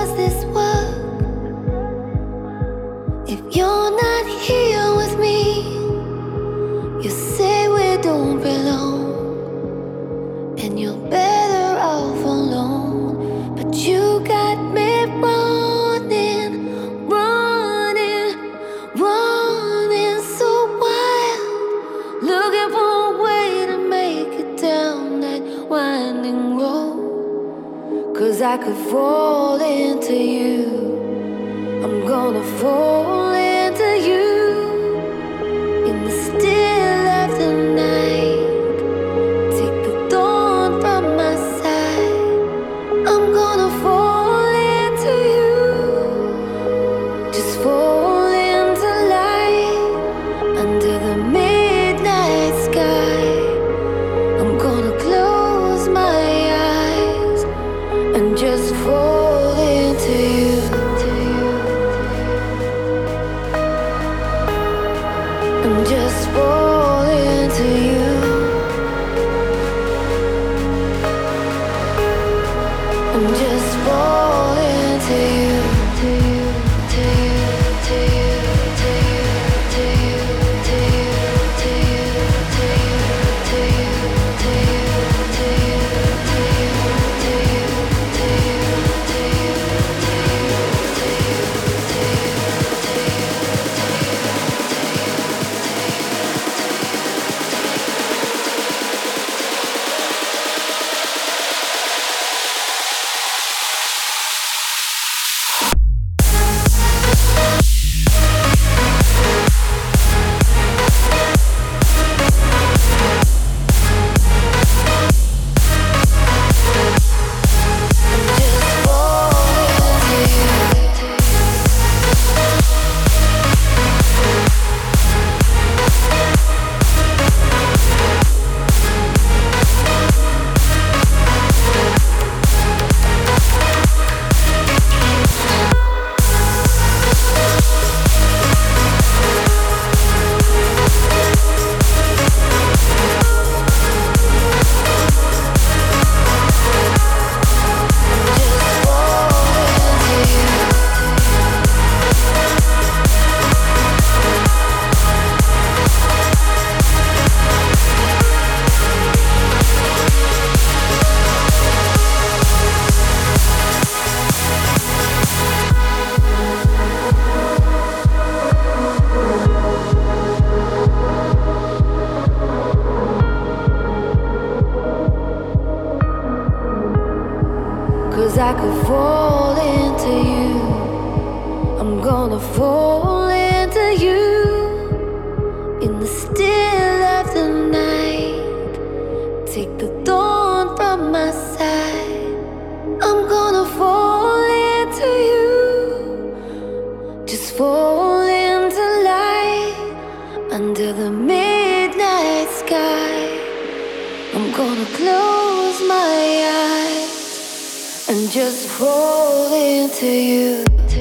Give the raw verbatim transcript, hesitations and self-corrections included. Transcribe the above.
does this work if you're not here with me? You say we don't belong, and you're better off alone. But you got me running, running, running so wild, looking for a way to make it down that winding road. 'Cause I could fall into you, I'm gonna fall into you in the still of the night. Take the dawn from my side, I'm gonna fall into you, just fall into light under the midnight sky. I'm gonna close my eyes and just fall into you. And just fall into you. And just fall into you. To you, to you, to you, to you, to you, to you, to you, to you, to you, to you, to you, to you, to you, to you, to you, I could fall into you, I'm gonna fall into you in the still of the night. Take the dawn from my side, I'm gonna fall into you, just fall into light under the midnight sky. I'm gonna close my eyes and just fall into you.